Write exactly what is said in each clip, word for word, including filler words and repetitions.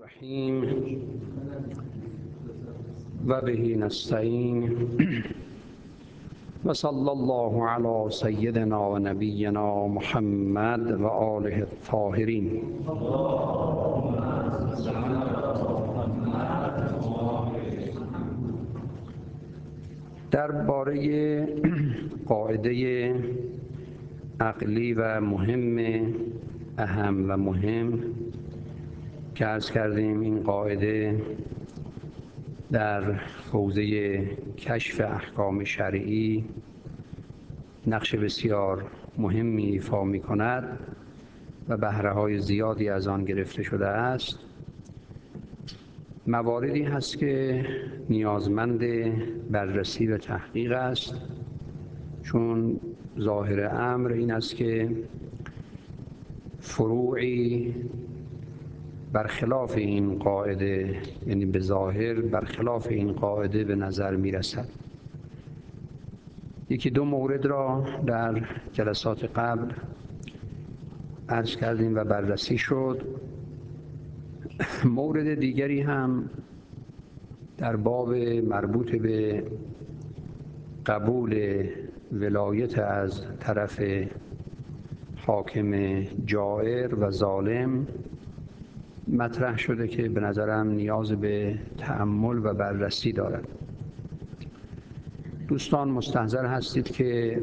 الرحیم و به نستعین و صلی الله علی سیدنا و نبینا محمد و آله الطاهرین. درباره قاعده عقلی و مهم اهم و مهم که عرض کردیم، این قاعده در حوزه کشف احکام شرعی نقش بسیار مهمی ایفا می کند و بهره های زیادی از آن گرفته شده است. مواردی هست که نیازمند بررسی و تحقیق است، چون ظاهر امر این است که فروعی برخلاف این قاعده، یعنی به ظاهر برخلاف این قاعده به نظر می رسد. یکی دو مورد را در جلسات قبل عرض کردیم و بررسی شد. مورد دیگری هم در باب مربوط به قبول ولایت از طرف حاکم جائر و ظالم مطرح شده که به نظرم نیاز به تأمل و بررسی دارد. دوستان مستحضر هستید که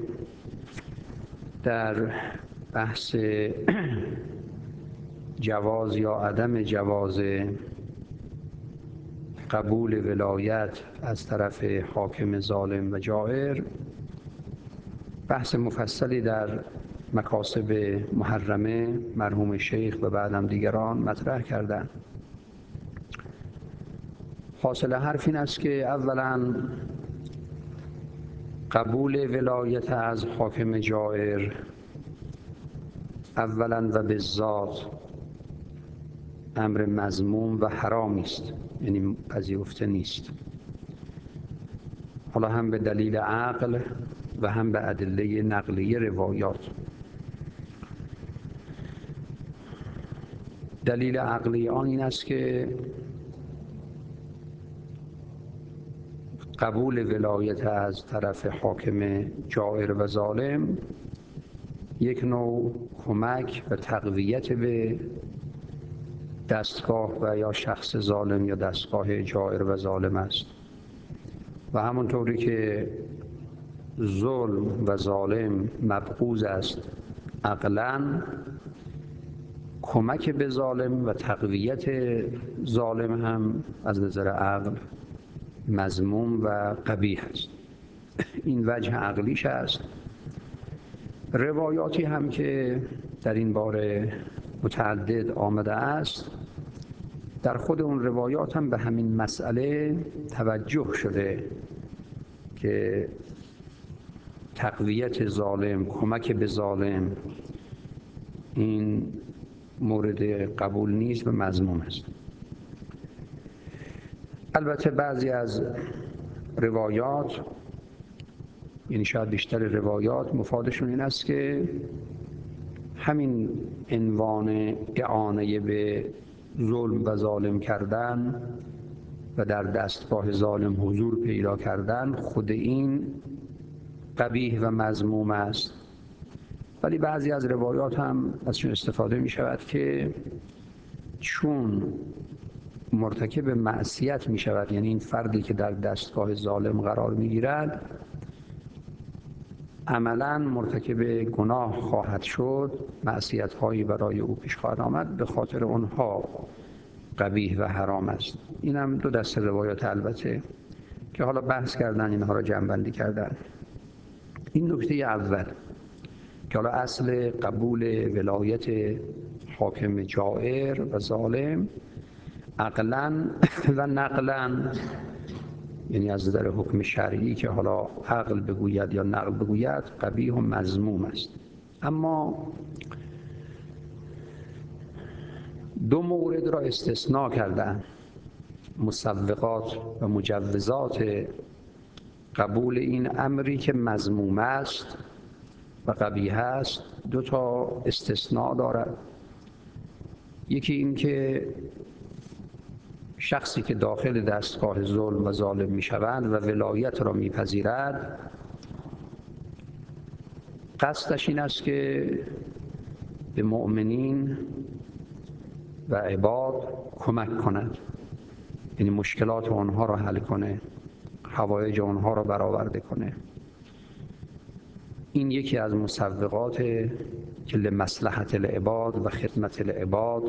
در بحث جواز یا عدم جواز قبول ولایت از طرف حاکم ظالم و جائر بحث مفصلی در مکاسب محرمه مرحوم شیخ و بعدم دیگران مطرح کردند. حاصل حرف این است که اولا قبول ولایت از حاکم جائر اولا و بالذات امر مذموم و حرامی است، یعنی پذیرفته نیست، حالا هم به دلیل عقل و هم به ادله نقلی روایات. دلیل عقلی آن این است که قبول ولایت از طرف حاکم جائر و ظالم یک نوع کمک و تقویت به دستگاه و یا شخص ظالم یا دستگاه جائر و ظالم است و همونطوری که ظلم و ظالم مبغوض است عقلاً، کمک به ظالم و تقویت ظالم هم از نظر عقل مذموم و قبیح است. این وجه عقلیش است. روایاتی هم که در این باره متعدد آمده است، در خود اون روایات هم به همین مسئله توجه شده که تقویت ظالم، کمک به ظالم، این مورد قبول نیست و مذموم است. البته بعضی از روایات، یعنی شاید بیشتر روایات، مفادشون این است که همین عنوان اعانه به ظلم و ظالم کردن و در دستگاه ظالم حضور پیدا کردن خود این قبیح و مذموم است. ولی بعضی از روایات هم ازشون استفاده می شود که چون مرتکب معصیت می شود، یعنی این فردی که در دستگاه ظالم قرار می گیرد عملاً مرتکب گناه خواهد شد، معصیت هایی برای او پیش خواهد آمد، به خاطر اونها قبیح و حرام است. این هم دو دسته روایات البته که حالا بحث کردن، اینها را جمع بندی کردن. این نکته اول که حالا اصل قبول ولایت حاکم جائر و ظالم عقلاً و نقلاً، یعنی از نظر حکم شرعی که حالا عقل بگوید یا نقل بگوید، قبیح و مذموم است. اما دو مورد را استثناء کردن، مسوغات و مجوزات قبول این امری که مذموم است و قبیح است، دو تا استثناء دارد. یکی این که شخصی که داخل دستگاه ظلم و ظالم می شود و ولایت را می پذیرد، قصدش این است که به مؤمنین و عباد کمک کند، یعنی مشکلات آنها را حل کنه، حوایج آنها را برآورده کنه. این یکی از مسوغات که لمصلحت العباد و خدمت العباد.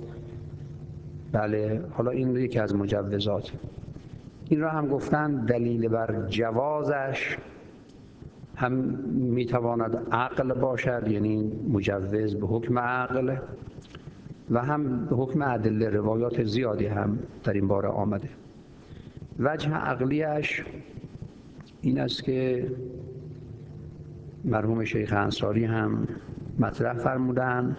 بله، حالا این یکی از مجوزات. این را هم گفتن دلیل بر جوازش هم میتواند عقل باشد، یعنی مجوز به حکم عقل، و هم به حکم ادله. روایات زیادی هم در این باره آمده. وجه عقلیش این است که مرحوم شیخ انصاری هم مطرح فرمودن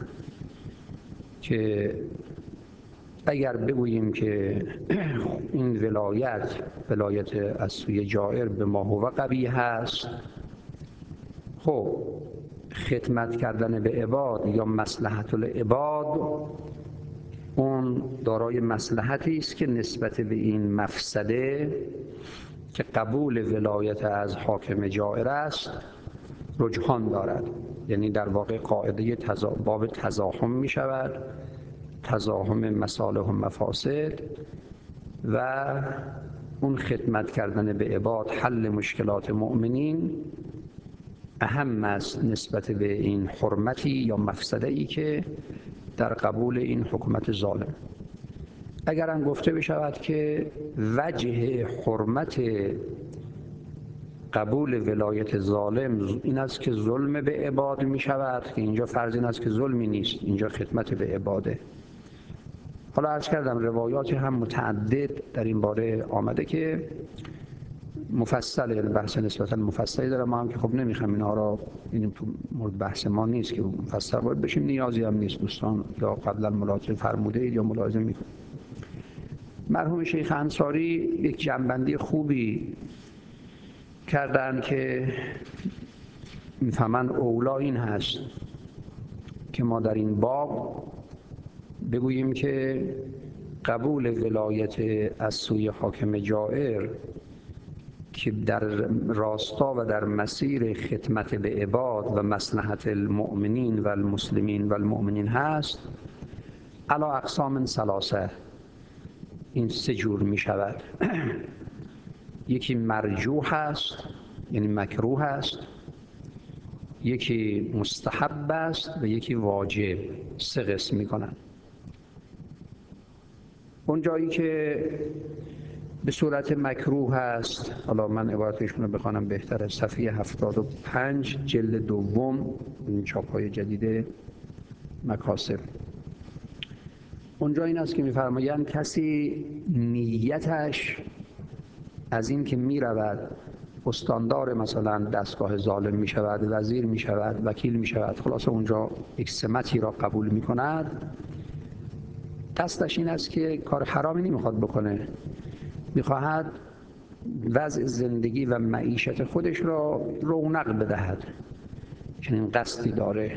که اگر بگوییم که این ولایت ولایت از سوی جائر به ما هو قبیح است، خب خدمت کردن به عباد یا مصلحت العباد اون دارای مصلحتی است که نسبت به این مفسده که قبول ولایت از حاکم جائر است رجحان دارد. یعنی در واقع قاعده تزا... باب تزاحم می شود، تزاحم مصالح و مفاسد، و اون خدمت کردن به عباد، حل مشکلات مؤمنین اهم است نسبت به این حرمتی یا مفسده‌ای که در قبول این حکومت ظالم. اگر هم گفته بشود که وجه حرمت قبول ولایت ظالم این است که ظلم به عباد می شود، که اینجا فرض این است که ظلمی نیست، اینجا خدمت به عباده. حالا عرض کردم روایات هم متعدد در این باره آمده که مفصل، بحث نسبتا مفصلی داره. ما هم که خب نمیخوام اینها را، این تو مورد بحث ما نیست که مفصل وارد بشیم، نیازی هم نیست. دوستان یا قبلا ملاحظه فرموده اید یا ملاحظه میکنید. مرحوم شیخ انصاری یک جنبندی خوبی کردن که میفهمن اولا این هست که ما در این باب بگوییم که قبول ولایت از سوی حاکم جائر که در راستا و در مسیر خدمت به عباد و مصلحت المؤمنین و المسلمین و المؤمنین هست، علی اقسام ثلاثه، این سه جور می شود. یکی مرجوح است، یعنی مکروه است، یکی مستحب است و یکی واجب. سه قسم می کنند. اون جایی که به صورت مکروه است، حالا من عبارتش رو بخوانم بهتره، صفحه هفتاد و پنج جلد دوم، این چاپ‌های جدید مکاسب. اونجا این است که می‌فرمایند کسی نیتش از این که می‌رود استاندار مثلا دستگاه ظالم می‌شود، وزیر می‌شود، وکیل می‌شود، خلاصه اونجا یک سمتی را قبول می‌کند، قصدش این است که کار حرامی نمی‌خواد بکنه، می‌خواهد وضع زندگی و معیشت خودش را رونق بدهد، چنین قصدی داره.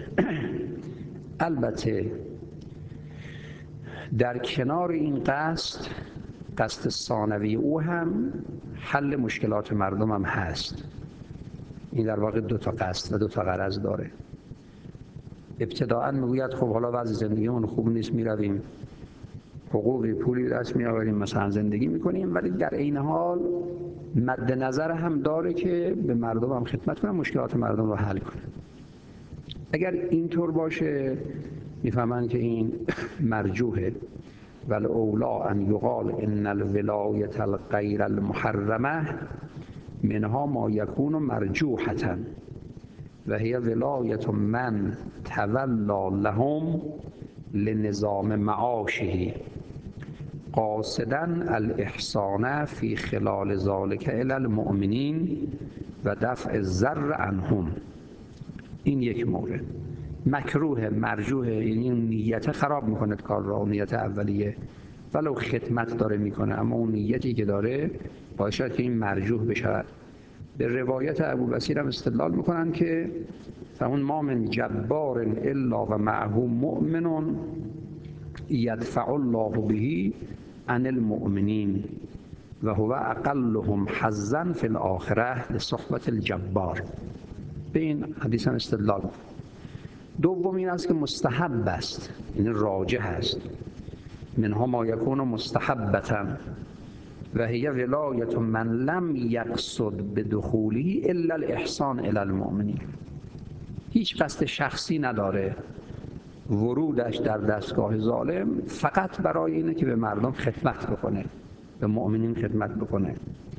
البته در کنار این قصد، قصد ثانوی او هم حل مشکلات مردم هم هست. این در واقع دو تا قصد و دو تا غرض داره. ابتداءً میگوید خب حالا وضع زندگیمون خوب نیست، میرویم حقوقی پولی دست میآوریم، مثلا زندگی میکنیم، ولی در این حال مد نظر هم داره که به مردم هم خدمت کنه، مشکلات مردم رو حل کنه. اگر اینطور باشه میفهمن که این مرجوحه. والاولا ان یقال ان الولایة الغیر المحرمه منها ما یکون مرجوحة و هی ولایة من تولا لهم لنظام معاشه قاصدا الاحسان فی خلال ذلك الی المؤمنین و دفع الضر عنهم. این یک مورد. مکروه، مرجوه، یعنی اون نیت خراب میکنه کار را، اون نیت اولیه، ولو خدمت داره میکنه، اما اون نیتی که داره باعث شد که این مرجوح بشود. به روایت ابوبصیر هم استدلال میکنن که فاون ما من جبار الا و معه مؤمن یدفع الله به عن المؤمنین و هو اقلهم حظا فی الاخره لصحبت الجبار. به این حدیث هم استدلال. دوم این است که مستحب است، یعنی راجح است. منها ما یکون مستحبتا و هی ولایت من لم یقصد بدخوله الا الاحسان الی المؤمنین. هیچ قصد شخصی نداره ورودش در دستگاه ظالم، فقط برای اینه که به مردم خدمت بکنه، به مؤمنین خدمت بکنه.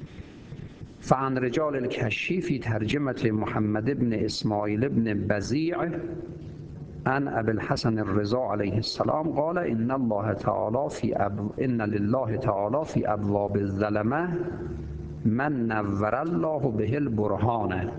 فعن رجال الکشی فی ترجمه محمد ابن اسماعیل ابن بزیع عن ابی الحسن الرضا علیه السلام قال ان الله تعالی فی اب... ان لله تعالی فی ابواب الظلمه من نور الله به البرهان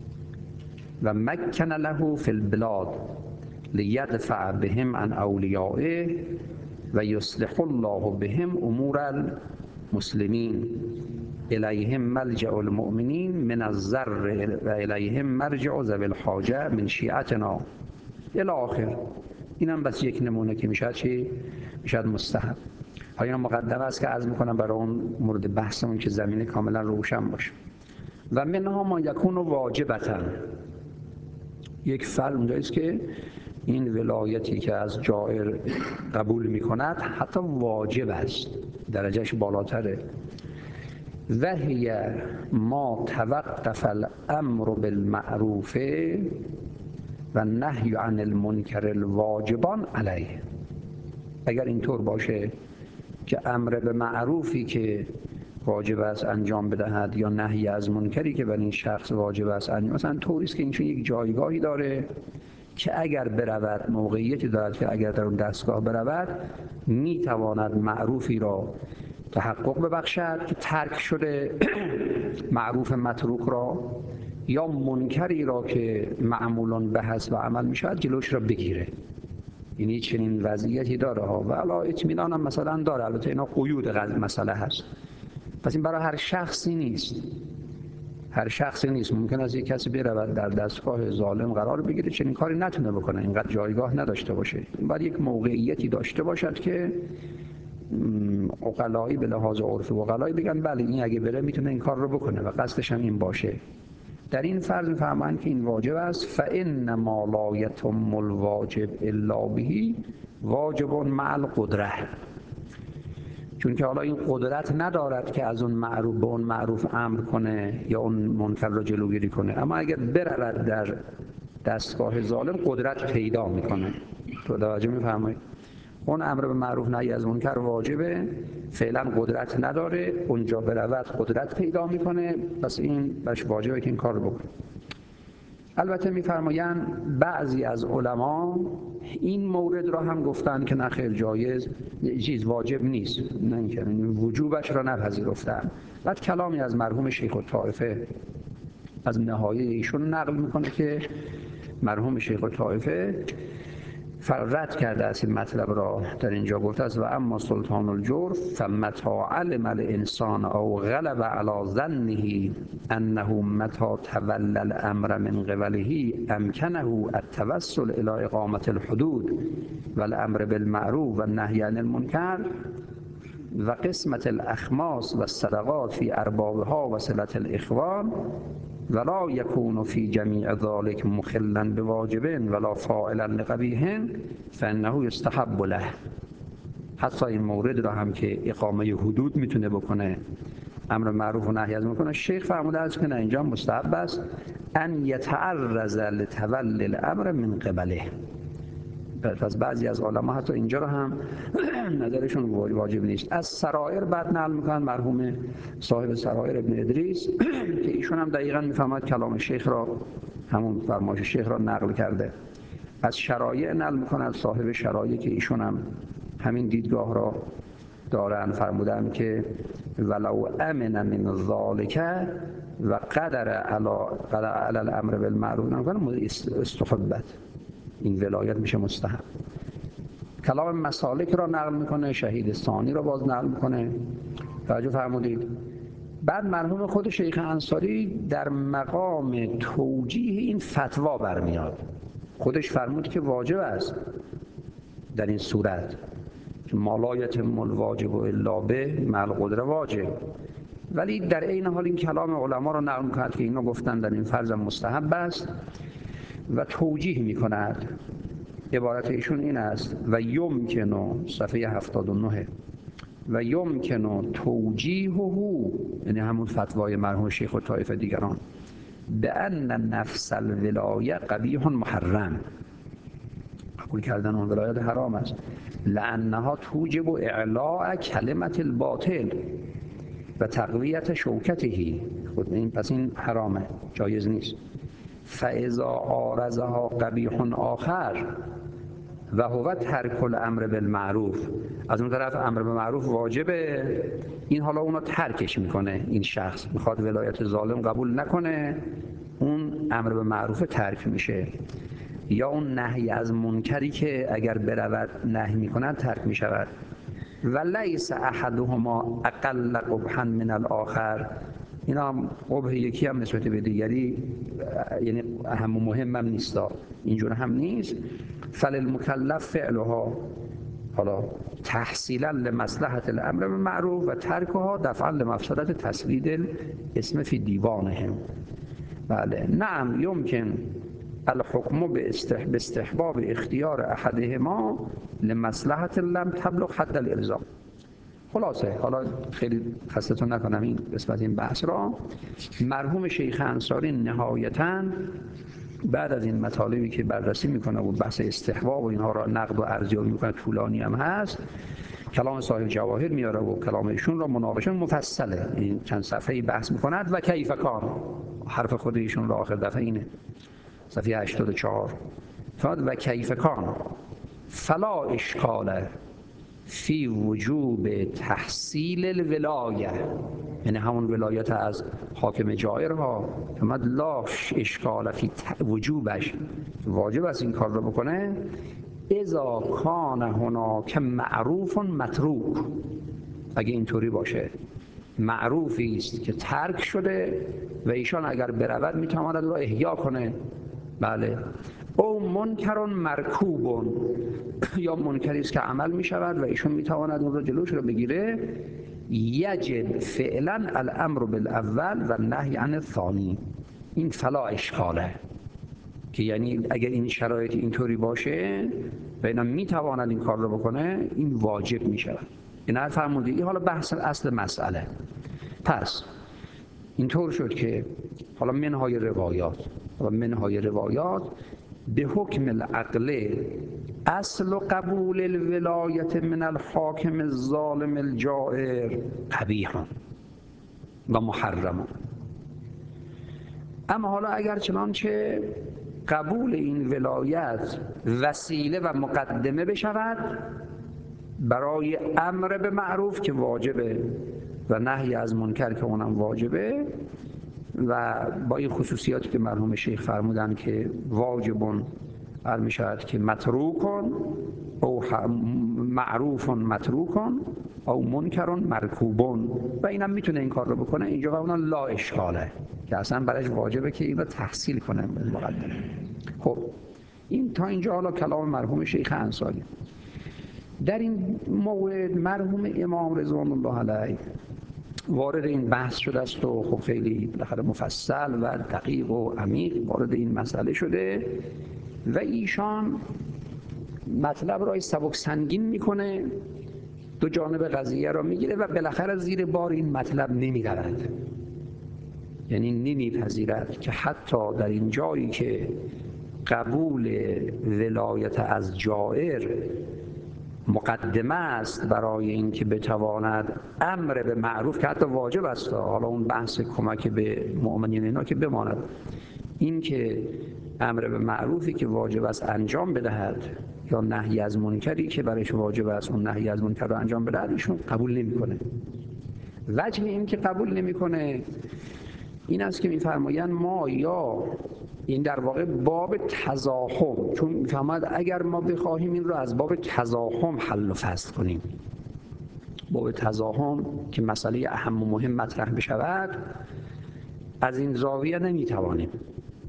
و مکن له فی البلاد لیدفع بهم عن اولیائه و یصلح الله بهم امور المسلمین الیهم ملجأ المؤمنین من الضر و الیهم مرجع ذوی الحاجه من شیعتنا الی آخر. اینم بس یک نمونه که میشه چی؟ میشه مستحب. ها مقدمه است که عرض میکنم برای اون مورد بحثمون که زمینه کاملا روشن باشه. و منها ما یکون واجبتا، یک فرق اونجاییست که این ولایتی که از جائر قبول میکند حتی واجب است، درجهش بالاتره. و هی ما توقف الامر بالمعروف و نهی عن المنکر الواجبان علیه. اگر اینطور باشه که امر به معروفی که واجب است انجام بدهد یا نهی از منکری که بر این شخص واجب است انجام، مثلا طوریست که اینچون یک جایگاهی داره که اگر برود، موقعیتی دارد که اگر در اون دستگاه برود میتواند معروفی را تحقق ببخشد که ترک شده، معروف متروک را، یا منکری را که معمولان به حسب عمل می شود جلوش را بگیره. یعنی چنین وضعیتی داره ها. و علا اطمینان هم مثلا داره، البته اینا قیود مسئله هست. پس این برای هر شخصی نیست، هر شخصی نیست. ممکن است یک کسی برود در دستگاه ظالم قرار بگیره، چنین کاری نتونه بکنه، اینقدر جایگاه نداشته باشه. این باید یک موقعیتی داشته باشد که عقلایی به لحاظ عرف و عقلایی بگن بله این اگه بره میتونه این کار رو بکنه و قصدش هم این باشه. در این فرض می‌فرمایند که این واجب است. فإن ما لا یتم الواجب الا به واجب مع القدره. چون که حالا این قدرت ندارد که از اون معروف به اون معروف امر کنه یا اون منکر را جلوگیری کنه، اما اگر برود در دستگاه ظالم قدرت پیدا میکنه. توجه می‌فرمایید؟ اون امر به معروف نهی از منکر واجبه، فعلا قدرت نداره، اونجا برود قدرت پیدا میکنه، پس این باش واجبه که این کار رو بکنه. البته میفرمایند بعضی از علما این مورد را هم گفتن که نخیر جایز، چیز واجب نیست، نه اینکه وجوبش را نپذیرفتن. بعد کلامی از مرحوم شیخ الطائفه از نهایه ایشون نقل میکنه که مرحوم شیخ الطائفه رد کرده است این مطلب را. در اینجا گفته است و اما سلطان الجور فمتا علم الانسان او غلب علی ظنه انه متا تولى الامر من قبله امکنه التوسل الى اقامه الحدود والامر بالمعروف والنهی عن المنکر و قسمت الاخماس و الصدقات فی اربابها و صلة الاخوان ولا یکون فی جمیع ذلک مخلا بواجب ولا فاعلا لقبیح فانه یستحب له. حتی این مورد را هم که اقامه حدود میتونه بکنه، امر معروف و نهی از منکر، شیخ فرموده است که نه، اینجا مستحب است ان یتعرض لتولی الامر من قبله. پس بعضی از علما حتی اینجا رو هم نظرشون واجب نیست. از سرایر بعد نقل میکنن مرحوم صاحب سرایر ابن ادریس که ایشون هم دقیقاً میفهمد کلام شیخ را، همون فرمایش شیخ را نقل کرده. از شرایع نقل میکنن صاحب شرایع که ایشون هم همین دیدگاه را دارن، فرمودن که ولو امن من ذالک و قدر علی قدر علی الامر بالمعروف نکنه استحبت، این ولایت میشه مستحب. کلام مسالک را نقل میکنه، شهید ثانی را باز نقل میکنه. توجه فرمودید؟ بعد مرحوم خود شیخ انصاری در مقام توجیه این فتوا برمیاد، خودش فرمود که واجب است در این صورت که ما لا یتم الواجب الا به مع القدره واجب. ولی در عین حال این کلام علما را نقل کرد که اینا گفتن در این فرض مستحب است و توجیه می‌کند. عبارت ایشون این است: و یمکن، صفحه هفتاد و نه، و یمکن توجیهه، یعنی همون فتوای مرحوم شیخ و طایفه دیگران، به ان نفس الولایه قبیح محرم، قبول کردن اون ولایت حرام است، لانها توجب اعلاء کلمت الباطل و تقویت شوکته. خود این پس این حرامه، جایز نیست. فاذا عارضها قبیح آخر و هو ترک الامر بالمعروف، از اون طرف امر به معروف واجبه، این حالا اونو ترکش میکنه، این شخص میخواد ولایت ظالم قبول نکنه، اون امر به معروف ترک میشه، یا اون نهی از منکری که اگر برود نهی میکنن ترک میشود. و لیس احدهما اقل قبحا من الاخر، اینا قبح یکی هم نسبت به دیگری یعنی اهم و مهم هم نیست، اینجور هم نیست. فللمکلف فعلها، حالا تحصیلا لمصلحت الامر بالمعروف و ترکها دفعا لمفسدت تسوید الاسم فی دیوانهم. بله نعم یمکن الحکم به استحباب اختیار احدهما لمصلحت لم تبلغ حد الالزام. خلاصه حالا خیلی خستتون نکنم این قسمت این بحث را، مرحوم شیخ انصاری نهایتاً بعد از این مطالبی که بررسی میکنه و بحث استحباب و اینها را نقد و ارزیابی میکنه، طولانی هم هست، کلام صاحب جواهر میاره و کلام ایشون را مناقشه مفصله، این چند صفحه‌ای بحث میکند. و کیف کان، حرف خود ایشون را آخر دفعه اینه، صفحه هشتاد و چهار، فقط و کیف کان فلا اشکال فی وجوب تحصیل الولایه، یعنی همون ولایت از حاکم جائرها، فمد لا اشکال فی وجوبش، واجب است این کار رو بکنه، اذا کان هناک معروف متروک، اگه اینطوری باشه معروفی است که ترک شده و ایشان اگر برود میتواند رو احیا کنه، بله، او منکر مرکوب، یا منکری است که عمل می شود و ایشون می تواند اون رو جلوش رو بگیره، یجب فعلا الامر بالاول و نهی عن الثانی، این فلا اشکاله، که یعنی اگر این شرایط اینطوری باشه و اینا می تواند این کار رو بکنه، این واجب می شود. این حرف فرمودی. حالا بحث اصل مسئله، پس اینطور شد که حالا منهای روایات و منهای روایات به حکم العقل اصل قبول الولایت من الحاکم الظالم الجائر قبیح و محرم. اما حالا اگر چنانچه قبول این ولایت وسیله و مقدمه بشود برای امر به معروف که واجبه و نهی از منکر که اونم واجبه، و با این خصوصیاتی که مرحوم شیخ فرمودن که واجبون هر می شود که متروکن او معروف متروکن او منکرون مرکوبون، و اینم میتونه این کار رو بکنه، اینجا قبولا لا اشکاله که اصلا برایش واجبه که این رو تحصیل کنه مقدمه. خب این تا اینجا حالا کلام مرحوم شیخ انصاری. در این مورد مرحوم امام رضوان الله علیه وارد این بحث شده است و خب خیلی بالاخره مفصل و دقیق و عمیق وارد این مسئله شده و ایشان مطلب را سبک سنگین میکنه، دو جانب قضیه را میگیره و بالاخره زیر بار این مطلب نمیرود، یعنی نمیپذیرد که حتی در این جایی که قبول ولایت از جائر مقدمه است برای اینکه بتواند امر به معروف که حتی واجب است، حالا اون بحث کمک به مؤمنین اینا که بماند، این که امر به معروفی که واجب است انجام بدهد یا نهی از منکری که برایش واجب است اون نهی از منکر رو انجام بدهد، ایشون قبول نمیکنه. وجه این که قبول نمیکنه این است که میفرمایند ما یا این در واقع باب تزاحم، چون میفهمد اگر ما بخواهیم این رو از باب تزاحم حل و فصل کنیم، باب تزاحم که مسئله اهم و مهم مطرح بشود، از این زاویه نمیتوانیم.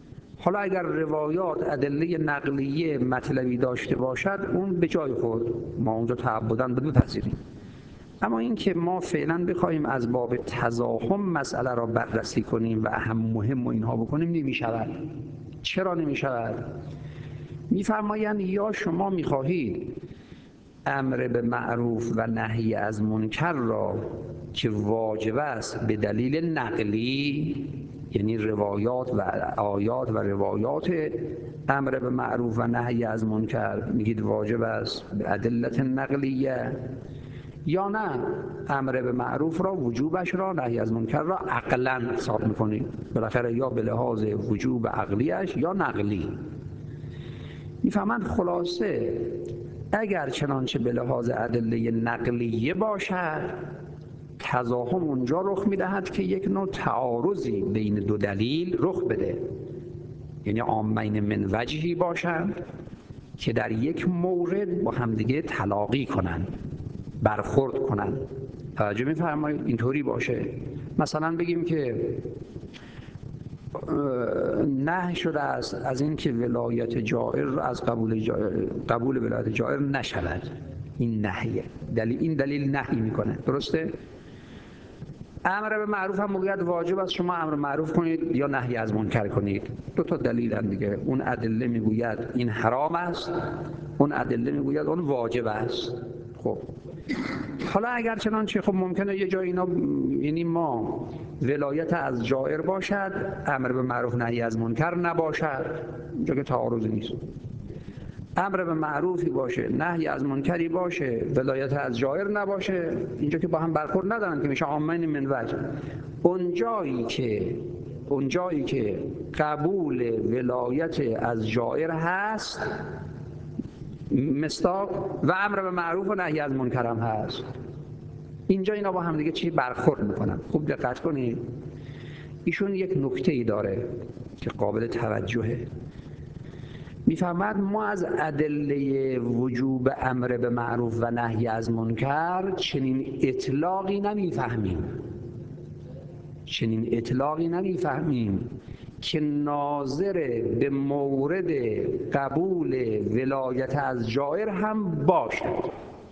حالا اگر روایات ادله نقلیه مطلبی داشته باشد اون به جای خود ما اونجا تعبداً باید بپذیریم، اما اینکه ما فعلا بخوایم از باب تزاحم مسئله را بررسی کنیم و اهم مهم و اینها بکنیم نمیشود. چرا نمیشود؟ میفرمایند یا شما میخواهید امر به معروف و نهی از منکر را که واجب است به دلیل نقلی، یعنی روایات و آیات و روایات امر به معروف و نهی از منکر میگید واجب است به ادلت نقلیه، یا نه امر به معروف را وجوبش را نهی از منکر را عقلاً حساب میکنید، بالاخره یا به لحاظ وجوب عقلیش یا نقلی. میفهمند خلاصه اگر چنانچه به لحاظ ادله نقلیه باشد تزاحم اونجا رخ میدهد که یک نوع تعارضی بین دو دلیل رخ بده، یعنی عامین من وجهی باشند که در یک مورد با همدیگه تلاقی کنند، برخورد کنند. توجه می‌فرمایید اینطوری باشه. مثلا بگیم که نهی شده است از این که ولایت جائر از قبول جائر قبول ولایت جائر نشود، این نهیه، دلیل این دلیل نهی میکنه، درسته؟ امر به معروف هم میگوید واجب است شما امر معروف کنید یا نهی از منکر کنید. دو تا دلیل هم دیگه، اون ادله میگوید این حرام است، اون ادله میگوید اون واجب است. خب حالا اگر چنانچه خب ممکنه یه جای اینا، یعنی ما ولایت از جائر باشد امر به معروف نهی از منکر نباشد، اینجا که تعارض نیست. امر به معروفی باشه نهی از منکری باشه ولایت از جائر نباشه، اینجا که با هم برخورد ندارن که میشه عامین من وجه. اونجایی که اونجایی که قبول ولایت از جائر هست مصداق و امر به معروف و نهی از منکر هم هست، اینجا اینا با هم دیگه چی برخورد میکنن. خوب دقت کنید، ایشون یک نکته‌ای داره که قابل توجهه. میفهمد ما از ادله وجوب امر به معروف و نهی از منکر چنین اطلاقی نمیفهمیم چنین اطلاقی نمیفهمیم که ناظر به مورد قبول ولایت از جائر هم باشد.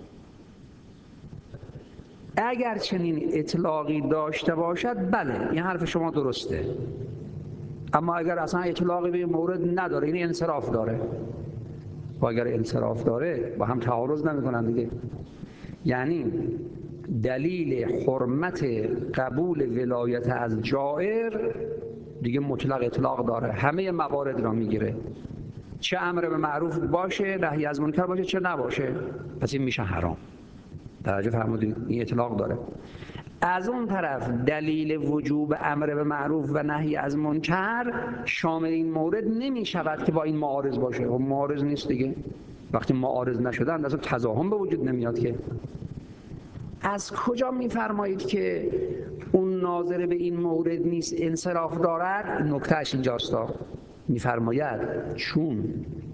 اگر چنین اطلاقی داشته باشد بله این حرف شما درسته، اما اگر اصلا اطلاقی به مورد نداره، این انصراف داره، و اگر انصراف داره با هم تعارض نمی‌کنن دیگه. یعنی دلیل حرمت قبول ولایت از جائر دیگه مطلق اطلاق داره، همه موارد را میگیره، چه امر به معروف باشه نهی از منکر باشه چه نباشه، پس این میشه حرام. توجه فرمودید، این اطلاق داره. از اون طرف دلیل وجوب امر به معروف و نهی از منکر شامل این مورد نمی شود که با این معارض باشه. و معارض نیست دیگه، وقتی معارض نشدن اصلا تزاحم به وجود نمیاد که. از کجا میفرمایید که اون ناظر به این مورد نیست انصراف دارد؟ نکتهش اینجاست، میفرماید چون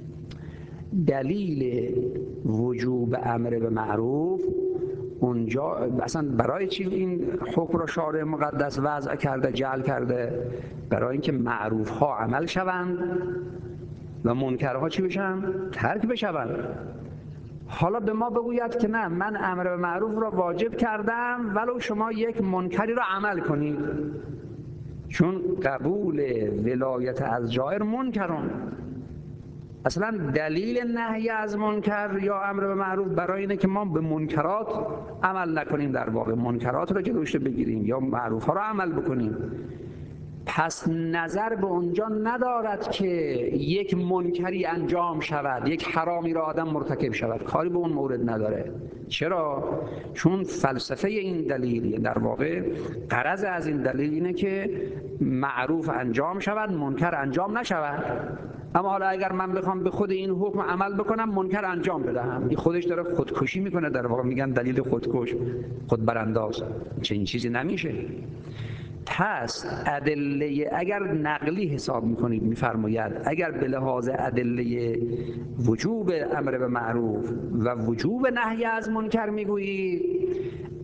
دلیل وجوب امر به معروف اونجا اصلا برای چی این حکم را شارع مقدس وضع کرده جعل کرده؟ برای اینکه معروف ها عمل شوند و منکرها چی بشن؟ ترک بشوند. حالا به ما بگوید که نه من امر به معروف را واجب کردم ولو شما یک منکری را عمل کنید، چون قبول ولایت از جائر منکرون. اصلا دلیل نهی از منکر یا امر به معروف برای اینه که ما به منکرات عمل نکنیم، در واقع منکرات رو جلوش بگیریم یا معروفها رو عمل بکنیم. پس نظر به اونجا ندارد که یک منکری انجام شود، یک حرامی را آدم مرتکب شود، کاری به اون مورد نداره. چرا؟ چون فلسفه این دلیل، در واقع غرض از این دلیل اینه که معروف انجام شود منکر انجام نشود. اما حالا اگر من بخوام به خود این حکم عمل بکنم منکر انجام بدهم، این خودش داره خودکشی میکنه، در واقع میگن دلیل خودکش، خود برانداز. چنین چیزی نمیشه. پس ادله اگر نقلی حساب میکنید میفرماید اگر به لحاظ ادله وجوب امر به معروف و وجوب نهی از منکر میگویید،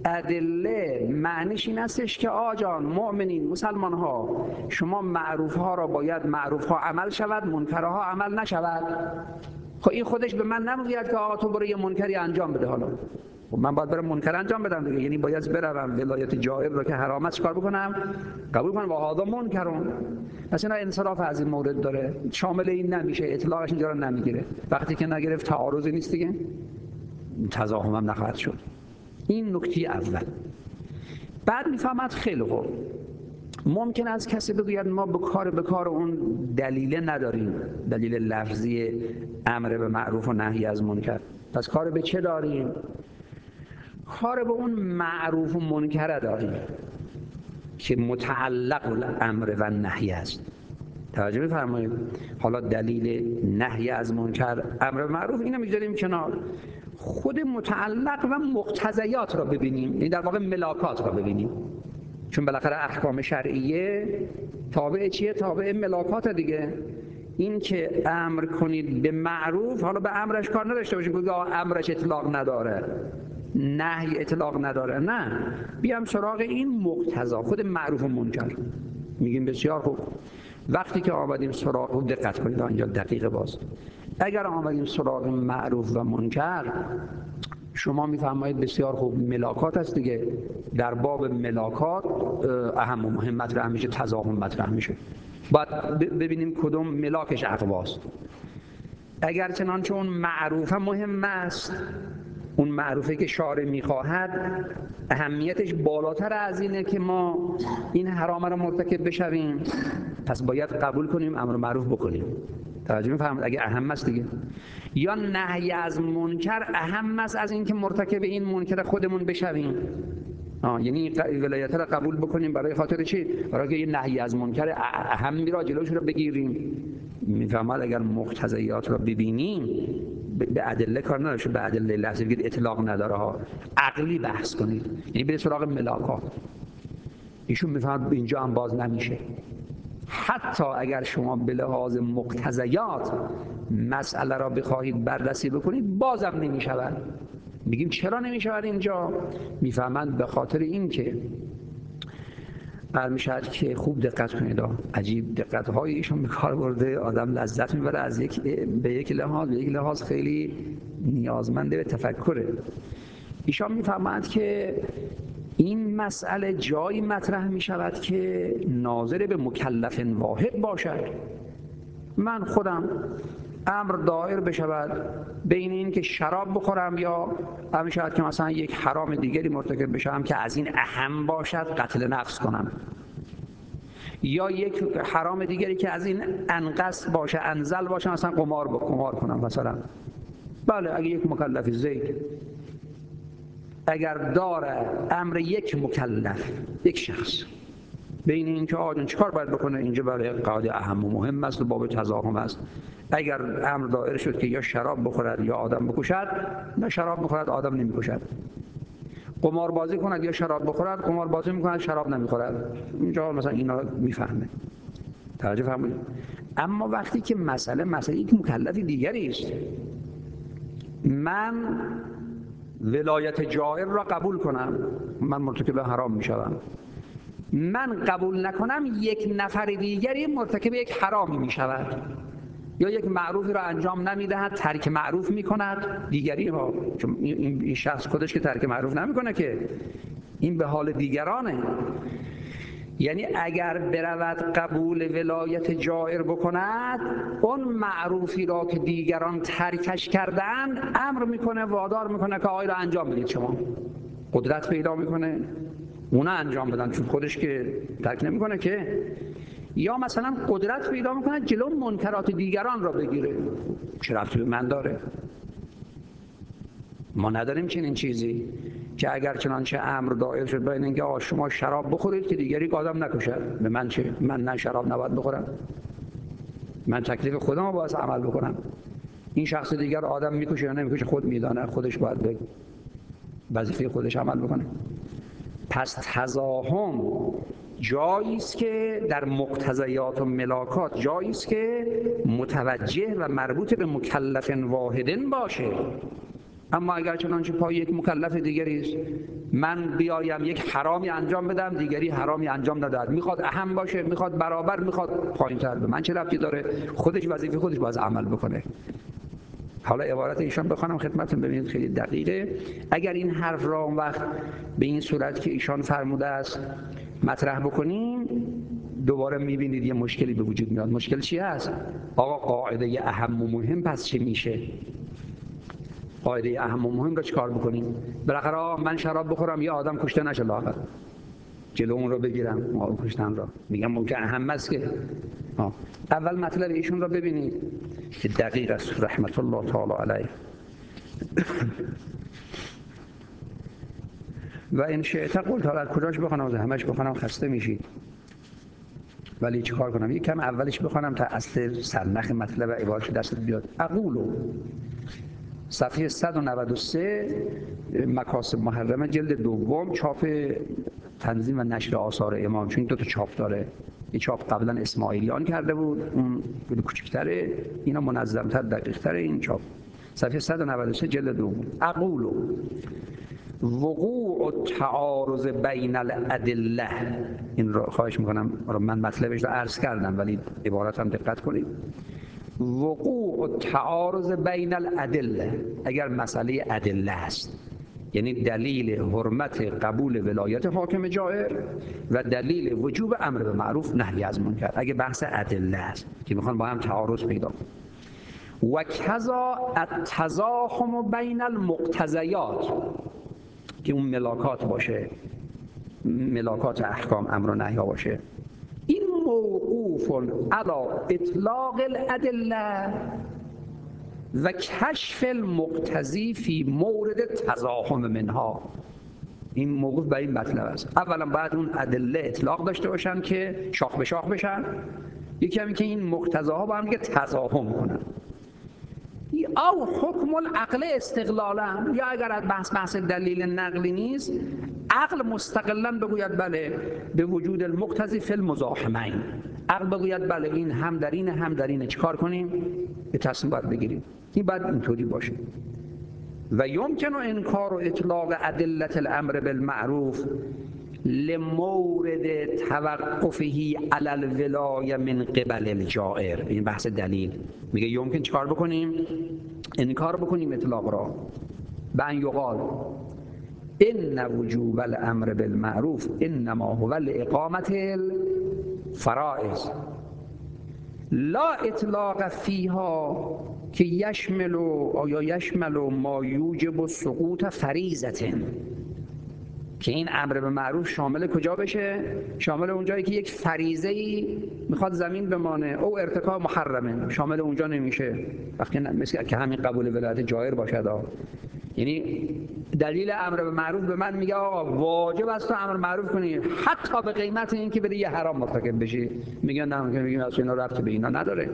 ادله معنیش این استش که آجان مؤمنین مسلمان ها شما معروف ها را باید معروف ها عمل شود، منکرها عمل نشود. خب این خودش به من نمیگوید که آقا تو برو یه منکری انجام بده. حالا خب من باید برم منکر انجام بدم دیگه، یعنی باید برم ولایت جائر رو که حرام است کار بکنم، قبول کنم و هذا منکرون. پس اینا انصراف از این مورد داره، شامل این نمیشه، اطلاقش اینجا رو نمیگیره. وقتی که نگرفت تعارضی نیست دیگه، تضاهم هم نخواهد شد. این نکته اول. بعد میفهمد خیلی خوب ممکن است کسی بگوید ما به کار به کار اون دلیل نداریم، دلیل لفظی امر به معروف و نهی از منکر. پس کار به چه داریم؟ کار به اون معروف و منکر داریم که متعلق بالامر و نهی است. توجه بفرمایید. حالا دلیل نهی از منکر، امر به معروف، اینو میذاریم کنار. خود متعلق و مقتضیات را ببینیم، یعنی در واقع ملاکات را ببینیم، چون بالاخره احکام شرعیه تابع چیه؟ تابع ملاکات دیگه. این که امر کنید به معروف، حالا به امرش کار نداشته باشیم که امرش اطلاق نداره، نهی اطلاق نداره، نه، بیام سراغ این مقتضا، خود معروف و منکر. میگیم بسیار خوب. وقتی که آمدیم سراغ، دقت کنید اینجا دقیقه باز، اگر آمدیم سراغ معروف و منکر، شما میفرمایید بسیار خوب ملاکات است دیگه. در باب ملاکات اهم و مهم مطرح میشه، تضاهم مطرح میشه. باید ببینیم کدوم ملاکش اقواست. اگر چنانچه اون معروف مهم است، اون معروفه که شارع میخواهد اهمیتش بالاتر از اینه که ما این حرام رو مرتکب بشویم، پس باید قبول کنیم امر معروف بکنیم. توجه می‌فرمایید؟ اگه اهم است دیگه. یا نهی از منکر اهم است از این که مرتکب این منکر خودمون بشویم. آه یعنی ولایت رو قبول بکنیم برای خاطر چی؟ برای که یه نهی از منکر اهم را جلوش رو بگیریم. میفهمید؟ اگر مقتضیات رو ببینیم به ادله کار نداره، به ادله لفظی بگید اطلاق نداره ها، عقلی بحث کنید، یعنی به سراغ ملاکات. ایشون میفهمد اینجا هم باز نمیشه. حتی اگر شما به لحاظ مقتضیات مسئله را بخواهید بررسی بکنید بازم نمیشود. میگیم چرا نمیشود اینجا؟ میفهمند به خاطر این که برمیشد که خوب دقت کنید، عجیب دقت های ایشون به کار برده، آدم لذت میبره از یک به یک لحاظ، به یک لحاظ خیلی نیازمنده به تفکره. ایشان میفهمند که این مسئله جایی مطرح می شود که ناظر به مکلف واحد باشد. من خودم امر دایر بشود بین این که شراب بخورم یا هم شود که مثلا یک حرام دیگری مرتکب بشم که از این اهم باشد قتل نفس کنم، یا یک حرام دیگری که از این انقص باشه، انزل باشه، مثلا قمار قمار کنم مثلا. بله، اگه یک مکلف زید اگر داره امر یک مکلف، یک شخص، بین این که آدم چیکار باید بکنه، اینجا برای قاعده اهم و مهم است و باب تضاهم است. اگر امر دایر شد که یا شراب بخورد یا آدم بکشد، نه شراب بخورد آدم نمیکشد. قمار بازی کند یا شراب بخورد، قمار بازی میکند شراب نمیخورد. اینجا مثلا اینا میفهمه. توجه فرمایید. اما وقتی که مسئله مسئله یک مکلف دیگری است، من ولایت جائر را قبول کنم، من مرتکب حرام میشوم. من قبول نکنم، یک نفر دیگری مرتکب یک حرامی میشود، یا یک معروفی را انجام نمیدهد، ترک معروف میکند دیگری ها. چون این شخص خودش که ترک معروف نمیکنه که، این به حال دیگرانه. یعنی اگر برود قبول ولایت جائر بکند، اون معروفی را که دیگران ترکش کردن امر میکنه، وادار میکنه که آقای را انجام بدید. شما قدرت پیدا میکنه اونا انجام بدن، چون خودش که ترک نمیکنه که. یا مثلا قدرت پیدا میکنه جلو منکرات دیگران را بگیره. چه ربطی به من داره؟ ما نداریم چنین چیزی که اگر چنانچه امر دایر شد بین اینکه آ شما شراب بخورید که دیگری آدم نکشد، به من چه؟ من نه شراب نباید بخورم، من تکلیف خودم رو باید عمل بکنم. این شخص دیگر آدم میکشه یا نمیکشه خود میدانه، خودش باید به وظیفه خودش عمل بکنه. پس تضاهم جایی است که در مقتضیات و ملاکات جایی است که متوجه و مربوط به مکلف واحدن باشه. اما اگر چنانچه پای یک مکلف دیگری است، من بیایم یک حرامی انجام بدم، دیگری حرامی انجام ندهد. میخواد اهم باشه، میخواد برابر، میخواد پایین‌تر. به من چه ربطی داره؟ خودش وظیفه خودش باید عمل بکنه. حالا عبارت ایشان بخونم خدمتتون ببینید خیلی دقیقه. اگر این حرف را اون وقت به این صورت که ایشان فرموده است مطرح بکنیم، دوباره میبینید یه مشکلی به وجود میاد. مشکل چی هست؟ آقا قاعده اهم و مهم پس چی میشه؟ قاعده اهم و مهم رو چیکار بکنیم؟ بالاخره من شراب بخورم یا آدم کشته نشه، لااقل جلو اون رو بگیرم، ما کشتن را میگم ممکن اهم است که آه. اول مطلب ایشون رو ببینید که دقیق است رحمت الله تعالی علیه. و این شعته قلت حالا کجاش بخونم؟ از همش بخونم خسته میشید، ولی چیکار کنم؟ یک کم اولش بخونم تا اصل سرنخ مطلب عبارتش دست بیاد. اقولو صفحه صد و نود و سه مکاسب محرمه جلد دوم، چاپ تنظیم و نشر آثار امام، چون دو تا چاپ داره. این چاپ قبلا اسماعیلیان کرده بود، اون کوچیک‌تره، اینا منظم‌تر دقیق‌تر. این چاپ صفحه صد و نود و سه جلد دوم. اقولو وقوع التعارض بین الادله، این رو خواهش میکنم، من مطلبش رو عرض کردم ولی عبارتم دقت کنید. وقوع التعارض بین الادله، اگر مسئله ادله است، یعنی دلیل حرمت قبول ولایت حاکم جائر و دلیل وجوب امر به معروف نهی از منکر، اگه بحث ادله است که میخوان با هم تعارض پیدا کنن. و کذا التزاحم بین المقتضیات، که اون ملاکات باشه، ملاکات احکام امر و نهی باشه. این موقوف علی اطلاق الادله و کشف المقتضی فی مورد تزاحم منها. این موقوف بر این مطلب است. اولا باید اون ادله اطلاق داشته باشن که شاخ به شاخ بشن، یکی هم که این مقتضاها با هم که تزاحم کنن. او حکم العقل استقلالا، یا اگر از بحث بحث دلیل نقلی نیست، عقل مستقلا بگوید بله به وجود المقتضی فی المزاحمین، عقل بگوید بله این هم در اینه هم در اینه، چیکار کنیم؟ به تصمیم باید بگیریم. این باید اینطوری باشه. و یمکن انکار و اطلاق ادله الامر بالمعروف لمورد توقفه علی الولایه من قبل الجائر. این بحث دلیل میگه یمکن چیکار بکنیم؟ انکار بکنیم اطلاق را. بن یقال ان وجوب الامر بالمعروف انما هو لاقامه الفرائض لا اطلاق فیها که یشمل یا یشمل ما یوجب سقوط فریضه، که این امر به معروف شامل کجا بشه؟ شامل اونجایی که یک فریضه‌ای میخواد زمین بمانه او ارتکاب محرمه، شامل اونجا نمیشه. وقتی مثل که همین قبول ولایت جائر باشد. یعنی دلیل امر به معروف به من میگه آقا واجب است تو امر معروف کنی، حتی به قیمت این که بری یه حرام مرتکب بشی. میگن نه، میگیم اصلا اینا ربطی به اینا نداره.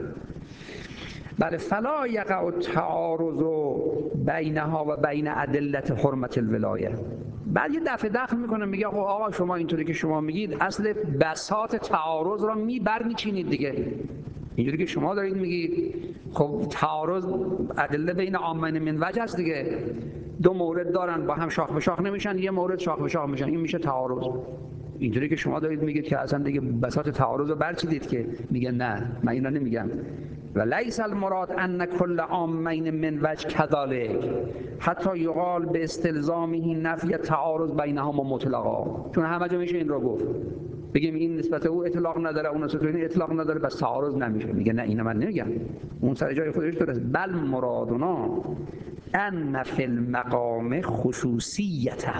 بله فلا یقع التعارض بینها و بین ادله حرمت الولایه. بعد یه دفعه دخل میکنه میگه خب آقا شما اینطوری که شما میگید اصل بساط تعارض را میبر میچینید دیگه. اینجوری که شما دارید میگید خب تعارض ادله بین عامین من وجه است دیگه، دو مورد دارن با هم شاخ به شاخ نمیشن، یه مورد شاخ به شاخ میشن، این میشه تعارض. اینطوری که شما دارید میگید که اصلا دیگه بساط تعارض رو برچیدید که میگه نه من اینا نمیگم. و لیس المراد ان کل عامین من وجه کذالک حتی یقال به استلزامه نفی تعارض بینهما مطلقا، چون همه جا میشه این رو گفت بگیم این نسبت او اطلاق نداره اون نسبت این اطلاق نداره بس تعارض نمیشه. میگه نه اینو من نمیگم، اون سر جای خودش درست. بل مرادنا ان فی المقام خصوصیتا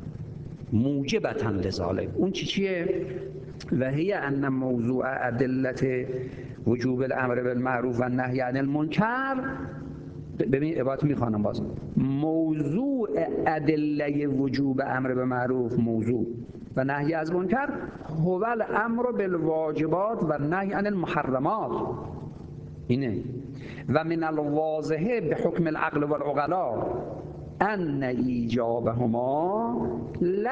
موجبتا لذالک. اون چی چیه؟ و هی ان موضوع ادله وجوب الامر بالمعروف و نهی عن المنکر. ببین عبارت میخوانم باز. موضوع ادله وجوب امر بالمعروف موضوع و نهی از منکر هو الامر بالواجبات و نهی عن المحرمات. اینه. و من الواضحه به حکم العقل والعقلاء ان ایجابهما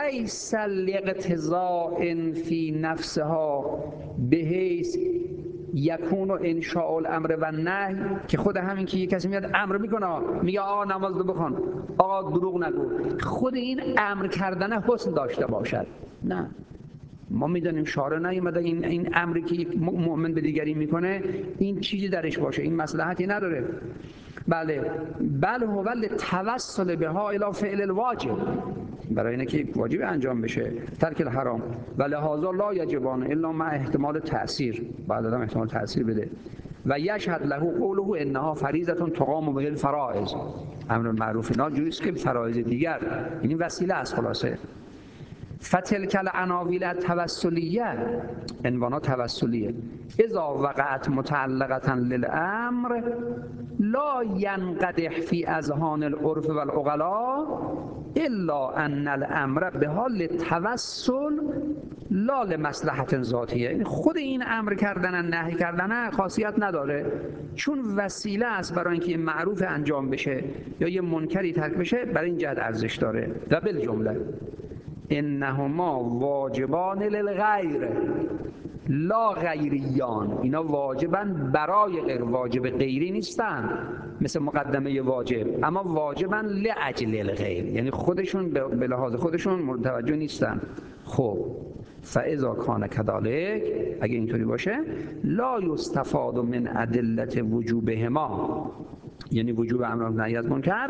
لیس لاقتضاء فی نفسها بحیث یکون و انشاء الامر و نهی، که خود همین که یک کسی میاد امر میکنه میگه آقا نماز رو بخوان، آقا دروغ نگو، خود این امر کردن حسن داشته باشد. نه، ما میدونیم شارع نیومده این این امری که یک مؤمن به دیگری میکنه این چیزی درش باشه، این مصلحتی نداره. بله بل هو التوسل بها الی فعل الواجب، برای اینکه یک واجب انجام بشه، ترک الحرام، و لهذا لا یجبان الا مع احتمال تأثیر، بعد هم احتمال تأثیر بده. و یشهد له قوله انها فریضه تقام به الفرائض، امر معروف اینا جوریست که فرایض دیگر، این وسیله است خلاصه. فتلک العناوین التوسلیه، عنوانات توسلیه، اذا وقعت متعلقه للامر لا ینقدح فی اذهان العرف والعقلاء الا ان الامر به حال توسل لا لمصلحت ذاتیه. یعنی خود این امر کردن نهی کردن خاصیت نداره، چون وسیله است برای اینکه معروف انجام بشه یا یه منکری ترک بشه، برای این جهت ارزش داره. و بالجمله انهما واجبان للغیر لا غیریان، اینا واجبن برای غیر، واجب غیری نیستن مثل مقدمه واجب، اما واجبن لاجل الغیر، یعنی خودشون به لحاظ خودشون متوجه نیستن. خب فاذا کان کذالک، اگه اینطوری باشه، لا یستفاد من ادله وجوبهما، یعنی وجوب امر و نهی از منکر،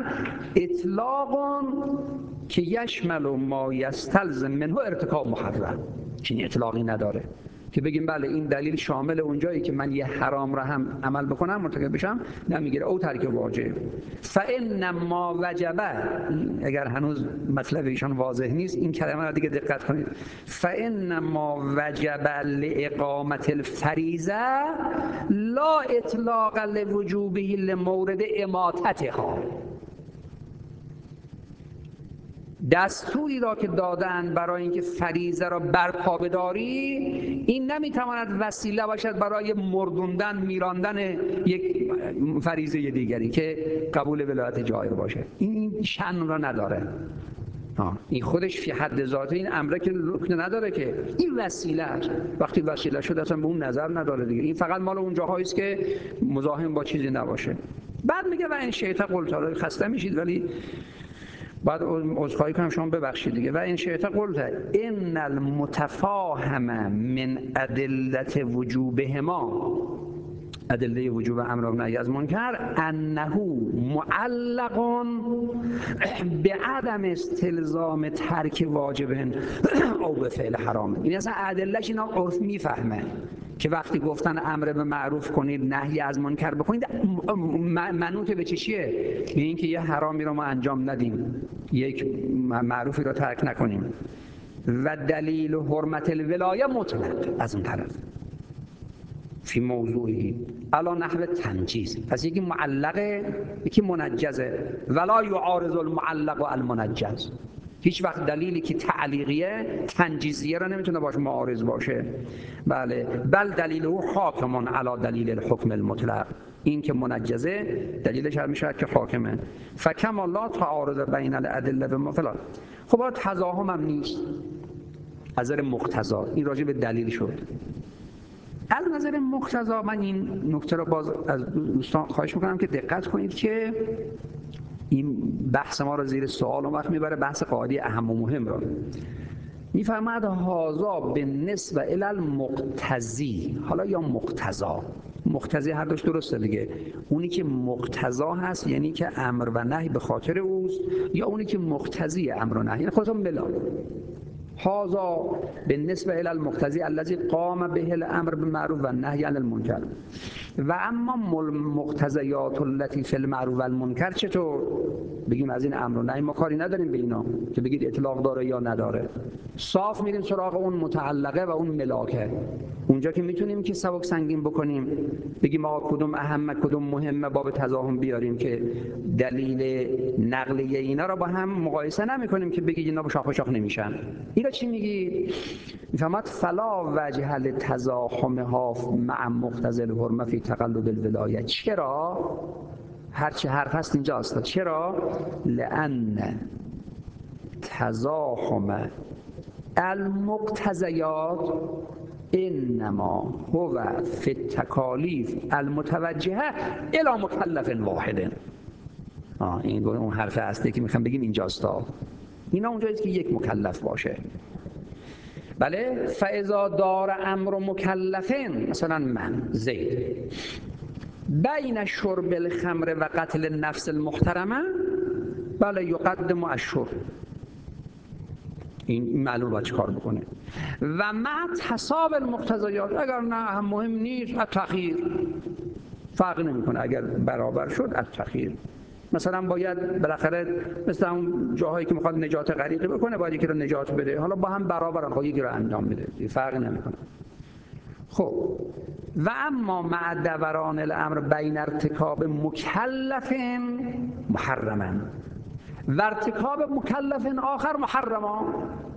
اطلاق که یشمل ما یستلزم منه ارتکاب محرم، چنین اطلاقی نداره که بگیم بله این دلیل شامل اونجایی که من یه حرام را هم عمل بکنم مرتکب بشم نمیگیره، او ترک واجب. فان ما وجبه، اگر هنوز مطلب ایشان واضح نیست این کلمه را دیگه دقت کنید، فان ما وجب لاقامه الفریضه لا اطلاق لوجوبه لمورد اماتتها، دستوری را که دادن برای اینکه فریضه را برپا بداری، این نمیتواند وسیله باشد برای مردوندن میراندن یک فریضه دیگری که قبول ولایت جایر باشه، این شأن را نداره. آه. این خودش فی حد ذاته این امره که رکن نداره، که این وسیله است، وقتی وسیله شد اصلا به اون نظر نداره دیگه، این فقط مال اون جاهایی است که مزاحم با چیزی نباشه. بعد میگه و این شیطان قلت، خسته میشید ولی بعد عذرخواهی کنم شما ببخشید دیگه، و این شیطه قلت ان المتفاهم من ادله وجوبهما، ادله وجوب امر و نهی از منکر، انه معلق بعدم استلزام ترک واجب او به فعل حرام. این اصلا ادلهش اینا عرف میفهمه که وقتی گفتن امر به معروف کنید نهی از منکر بکنید منوط به چیه؟ به اینکه یه حرامی رو ما انجام ندیم، یک معروفی رو ترک نکنیم. و دلیل حرمت الولایه مطلق از اون طرف فی موضوعی علا نحو تنجیز، پس یکی معلقه یکی منجزه، ولا یعارض المعلق و المنجز، هیچ وقت دلیلی که تعلیقیه تنجیزیه را نمیتونه باشه معارض باشه. بله بل دلیله حاکمون علا دلیل الحکم المطلق، این که منجزه دلیلش هم میشه که حاکمه. فکما لا تعارض بین الادله بمثلا، خب تضاهم هم نیست از نظر مقتضا، این راجع به دلیل شد. از نظر مقتضا من این نکته رو باز از دوستان خواهش میکنم که دقت کنید که این بحث ما رو زیر سوال اون وقت میبره، بحث قاعده اهم و مهم رو میفهمد. هازا به نسبه الی المقتضی، حالا یا مقتضا، مقتضی هر دوش درسته دیگه، اونی که مقتضا هست یعنی که امر و نهی به خاطر اوست، یا اونی که مقتضی امر و نهی، یعنی خودتون بلا. هذا بالنسبه الى المقتضی الذي قام به الامر بالمعروف والنهی عن المنکر. و اما مقتضیات التي فی المعروف والمنکر، چطور بگیم از این امر و نهی ما کاری نداریم به اینا که بگید اطلاق داره یا نداره، صاف میریم سراغ اون متعلقه و اون ملاکه، اونجا که میتونیم که سبک سنگین بکنیم بگیم آقا کدوم اهمه کدوم مهمه، باب تضاهم بیاریم که دلیل نقلیه اینا رو با هم مقایسه نمیکنیم که بگید اینا با شاخ و شاخ نمیشن. اینا چی میگی؟ میفهمد فلا وجه لتزاحمها مع مقتضی الحرمه فی تقلد الولایه. چرا؟ هرچی حرف هست اینجاست. چرا؟ لأن تزاحم المقتضیات انما هو فی التکالیف المتوجهه الی مکلف واحد. آه این اون حرف اصلی که میخوام بگیم اینجاست. اینا اونجاییست که یک مکلف باشه. بله، فاذا دار امر مکلفین، مثلا من زید بین شرب الخمر و قتل النفس المحترمه، بله یقدم الشرب، این معلوم باید چه کار بکنه. و مع تصاب المقتضیات، اگر نه هم مهم نیست التأخیر، فرق نمیکنه، اگر برابر شد التأخیر. مثلا باید بالاخره مثل اون جاهایی که میخواد نجات غریقی بکنه باید یکی رو نجات بده، حالا با هم برابرن، خب یکی رو انجام بده، فرق نمیکنه. خب و اما مع دوران الامر بین ارتکاب مکلف محرما و ارتکاب مکلف آخر محرما،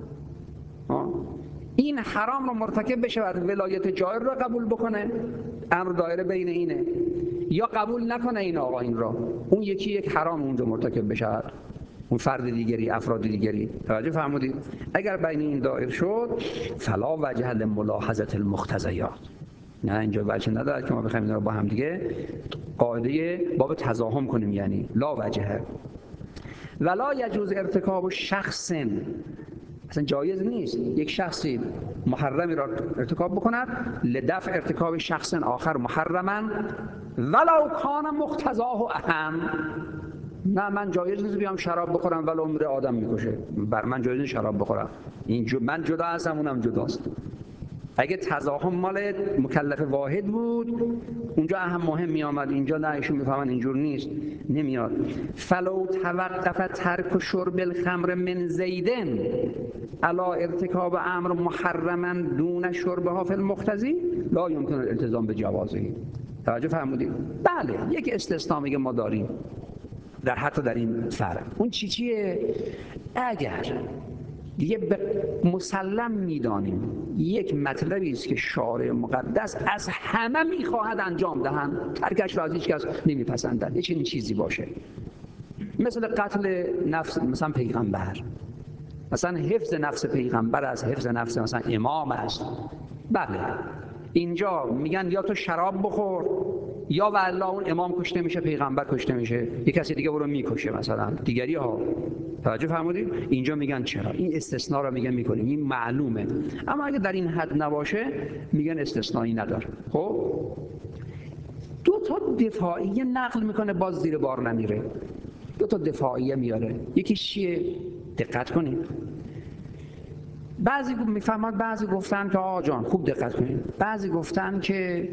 این حرام رو مرتکب بشه و ولایت جائر رو قبول بکنه، امر دایره بین اینه، یا قبول نکنه این آقا این را، اون یکی یک حرام اونجا مرتکب بشه، اون فرد دیگری، افراد دیگری. توجه فرمودید؟ اگر بین این دایر شد فلا وجه لملاحظه المقتضیات، نه اینجا وجه نداره که ما بخوایم اینا رو با هم دیگه قاعده باب تزاحم کنیم، یعنی لا وجهه. ولا یجوز ارتکاب شخص، اصلا جایز نیست یک شخصی محرمی را ارتکاب بکند لدفع ارتکاب شخص آخر محرما ولو کان مقتضاه اهم. نه من جایز نیست بیام شراب بخورم ولو میره آدم میکشه، بر من جایز نیست شراب بخورم، این جو من جدا هستم اونم جداست. اگه تزاحم مال مکلف واحد بود اونجا اهم مهم می آمد، اینجا نه ایشون میفهمن اینجور نیست، نمیاد. فلو توقف ترک شرب الخمر من زیدن علا ارتکاب امر محرما دون شربها فی المقتضی لا یمکن الالتزام بجوازه. توجه فرمودید؟ بله یک استثناء میگه ما داریم در حتی در این فرق. اون چی چیه؟ اگر دیگه مسلم میدانیم یک مطلبی است که شارع مقدس از همه میخواهد انجام دهند، ترکش را از هیچ کس نمیپسندند، یه چنین چیزی باشه، مثل قتل نفس مثلا پیغمبر، مثلا حفظ نفس پیغمبر از حفظ نفس مثلا امام است. بله اینجا میگن یا تو شراب بخور یا والله اون امام کشته میشه، پیغمبر کشته میشه، یه کسی دیگه برو میکشه مثلا دیگری ها. توجه فرمودید؟ اینجا میگن چرا این استثناء رو میگن میکنیم، این معلومه. اما اگه در این حد نباشه میگن استثنایی نداره. خب دو تا دفاعیه نقل میکنه باز زیر بار نمیره، دو تا دفاعیه میاره. یکی چیه؟ دقت کنید. بعضی میفهمند، بعضی گفتن که آقا جان خوب دقت کنید، بعضی گفتن که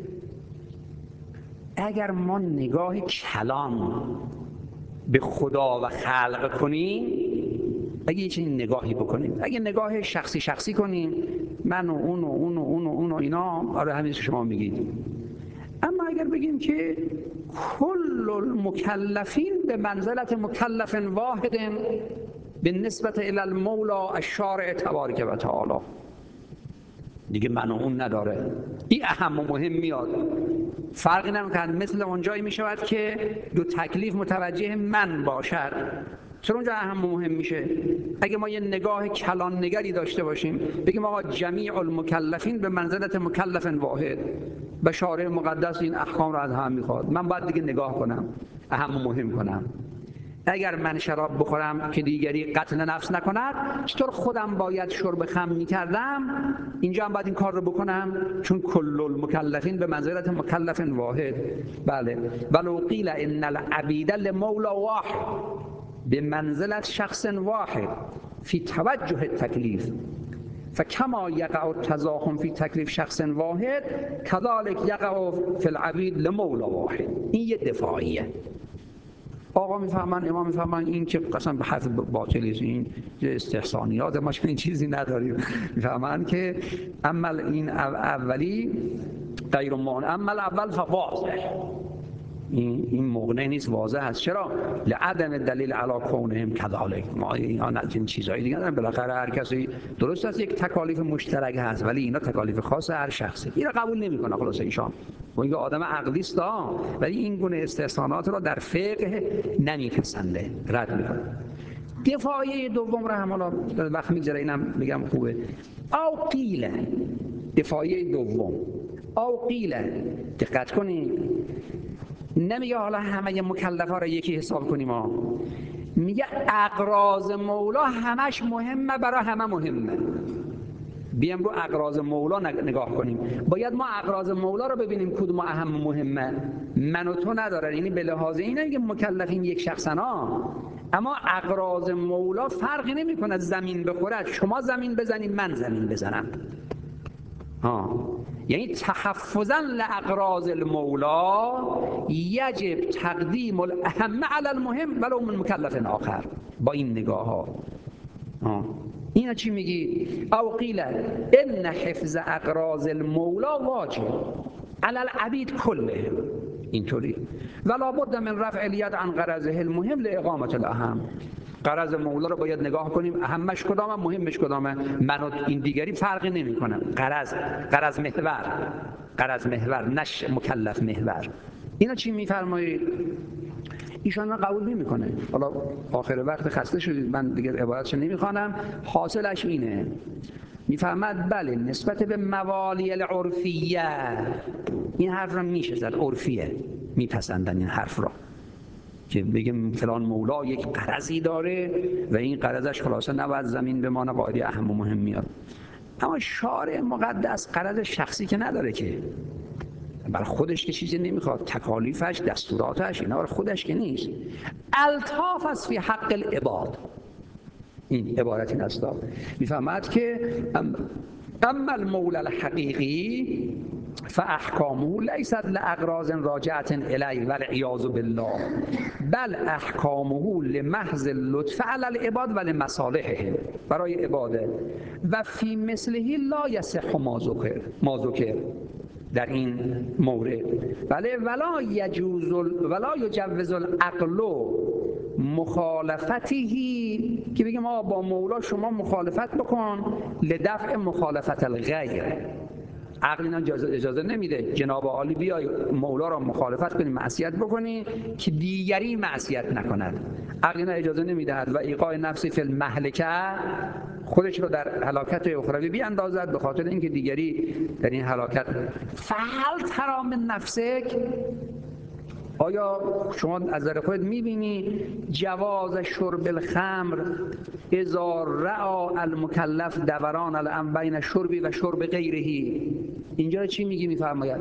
اگر ما نگاه کلام به خدا و خلق کنیم، اگه یه چنین نگاهی بکنیم، اگه نگاه شخصی شخصی کنیم، من و اون و اون و اون و اون و اینا، آره همین که شما میگید. اما اگر بگیم که کل المکلفین به منزلت مکلف واحد به نسبت الی المولا الشارع تبارک و تعالی، دیگه من و اون نداره، این اهم و مهم میاد، فرقی نمیکنه. مثل اونجایی میشود که دو تکلیف متوجه من باشد، چرا اونجا اهم و مهم میشه؟ اگه ما یه نگاه کلان نگری داشته باشیم بگیم آقا جمیع المکلفین به منزلت مکلف واحد و شارع مقدس این احکام رو از هم میخواد، من باید دیگه نگاه کنم اهم و مهم کنم. اگر من شراب بخورم که دیگری قتل نفس نکند، چطور خودم باید شرب خمر میکردم اینجا هم باید این کار رو بکنم، چون کل المکلفین به منزلت مکلف واحد. بله ولو قیل ان العبید لمولا واحد به منزلت شخص واحد فی توجه التکلیف فکما یقع التزاحم فی تکلیف شخص واحد کذلک یقع فی العبید لمولا واحد. این یه دفاعیه. آقا میفهمن، امام میفهمن این که قسم به حرف باطلی است، این استحسانیات ما چنین چیزی نداریم. میفهمن که عمل این اولی غیر مانع، عمل اول فواضح، این این مغنی نیست، واضح است. چرا؟ لعدم دلیل علی کونهم کذالک. ما اینا نه این چیزایی دیگه نداریم، بالاخره هر کسی درست است یک تکالیف مشترک هست ولی اینا تکالیف خاص هر شخصی، اینا قبول نمیکنه خلاص ایشان. و این آدم عقلی است ولی این گونه استحسانات را در فقه نمیپسنده، رد میکنه. دفاعیه دوم را هم حالا وقت میگذره اینم میگم خوبه. او قیل دفاعیه دوم، او قیل، دقت کنید، نمیگه حالا همه مکلفا رو یکی حساب کنیم ها، میگه اغراض مولا همش مهمه، برای همه مهمه. بیام رو اغراض مولا نگاه کنیم. باید ما اغراض مولا رو ببینیم کدوم اهم مهمه. من و تو نداره، یعنی به لحاظ اینه که مکلفین یک شخصن ها، اما اغراض مولا فرقی نمیکنه زمین بخورد، شما زمین بزنید من زمین بزنم ها. یعنی تحفظاً لاغراض المولا یجب تقدیم الاهم علی المهم ولو من مکلف آخر. با این نگاه ها اینا چی میگی؟ او قیل ان حفظ اغراض المولا واجب علی العبید کله، اینطوری، ولا بد من رفع الید عن غرضه المهم لاقامه الاهم. غرض مولا رو باید نگاه کنیم، اهمش کدامه، مهمش کدامه. من و این دیگری فرقی نمیکنه. غرض غرض محور، غرض محور، نش مکلف محور. اینا چی میفرمایید؟ ایشان قبول نمیکنه. حالا آخر وقت خسته شدید، من دیگه عبارتش نمیخوانم. حاصلش اینه، میفهمد بله نسبت به موالی العرفیه این حرف را میشه زد، عرفیه میپسندن این حرف را که بگیم فلان مولا یک غرضی داره و این غرضش خلاصه نباید زمین بمانه، قاعده اهم و مهم میاد. اما شارع مقدس غرض شخصی که نداره که، برای خودش که چیزی نمیخواد، تکالیفش، دستوراتش اینا برای خودش که نیست. الطاف است فی حق العباد، این عبارت این است. میفهمد که اما المولا الحقیقی فاحکامه لیست لاغراض راجعه الیه والعیاذ بالله بل احکامه لمحض اللطف علی العباد و لمصالحهم، برای عباده. و فی مثله لا یصح ما ذکر ما ذکر در این مورد، بله ولا یجوز ولا یجوز العقل مخالفتی، که بگیم ما با مولا شما مخالفت بکن لدفع مخالفت الغیر. عقل اینا اجازه نمیده جناب عالی بیای مولا را مخالفت کنی، معصیت بکنی که دیگری معصیت نکند. عقل اینا اجازه نمیدهد و ایقاع نفسی فی المهلکه، خودش رو در هلاکت اخروی بیاندازد به خاطر اینکه دیگری در این هلاکت. فهل تری من نفسک، آیا شما از نظر خودت میبینی جواز شرب الخمر اذا رأى المکلف دوران الامر بین شربی و شرب غیره؟ اینجا چی میگی؟ میفرماید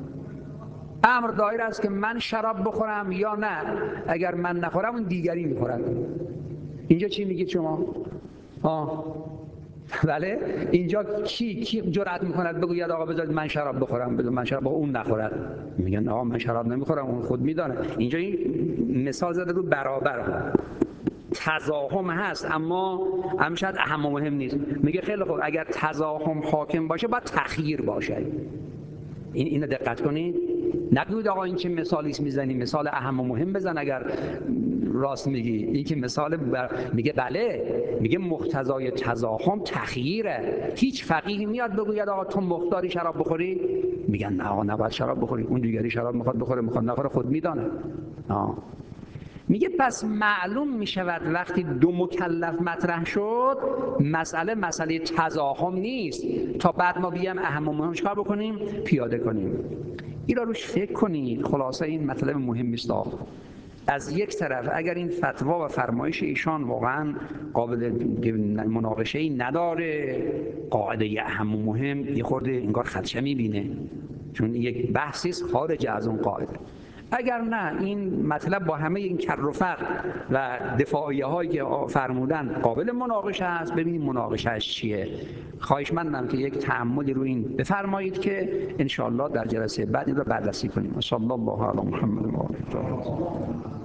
امر دایر است که من شراب بخورم یا نه، اگر من نخورم اون دیگری میخورد. اینجا چی میگید شما؟ آه بله، اینجا کی کی جرأت میکند بگوید آقا بذارید من شراب بخورم، بذارید من شراب بخورم اون نخورد؟ میگن آقا من شراب نمیخورم، اون خود میدانه. اینجا این مثال زده رو برابر، تزاحم هست اما هم شاید اهم و مهم نیست. میگه خیلی خوب اگر تزاحم حاکم باشه باید تخییر باشه. این اینو دقت کنید، نگوید آقا این چه مثالی میزنی، مثال اهم و مهم بزن اگر راست میگی. این که مثال بر... میگه بله، میگه مقتضای تزاحم تخییره. هیچ فقیهی میاد بگوید آقا تو مختاری شراب بخوری؟ میگن نه آقا نباید شراب بخوری، اون دیگری شراب میخواد بخوره میخواد نخوره خود میدانه. آه. میگه پس معلوم میشود وقتی دو مکلف مطرح شد مسئله مسئله تزاحم نیست تا بعد ما بیام اهم و مهم چیکار بکنیم؟ پیاده کنیم. این را روش فکر کنید. خلاصه این مطلب مهمی است. از یک طرف اگر این فتوا و فرمایش ایشان واقعا قابل مناقشه ای نداره، قاعده اهم و مهم یه خورده انگار خدشه میبینه، چون یک بحثی است خارج از اون قاعده. اگر نه این مطلب با همه این کر و فر و دفاعیه هایی که فرمودن قابل مناقشه است، ببینیم مناقشهش چیه. خواهشمندم که یک تأملی رو این بفرمایید که ان شاء الله در جلسه بعد این رو بررسی کنیم. صلی الله علی محمد و آله.